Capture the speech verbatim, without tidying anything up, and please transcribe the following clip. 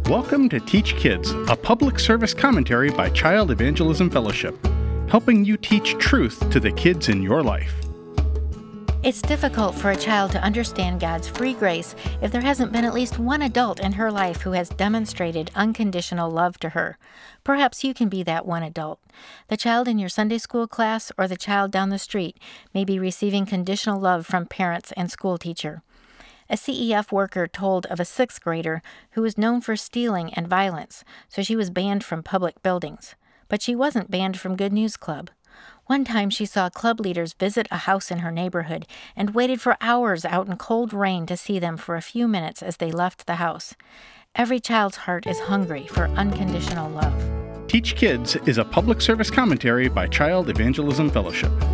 Welcome to Teach Kids, a public service commentary by Child Evangelism Fellowship, helping you teach truth to the kids in your life. It's difficult for a child to understand God's free grace if there hasn't been at least one adult in her life who has demonstrated unconditional love to her. Perhaps you can be that one adult. The child in your Sunday school class or the child down the street may be receiving conditional love from parents and school teacher. A C E F worker told of a sixth grader who was known for stealing and violence, so she was banned from public buildings. But she wasn't banned from Good News Club. One time she saw club leaders visit a house in her neighborhood and waited for hours out in cold rain to see them for a few minutes as they left the house. Every child's heart is hungry for unconditional love. Teach Kids is a public service commentary by Child Evangelism Fellowship.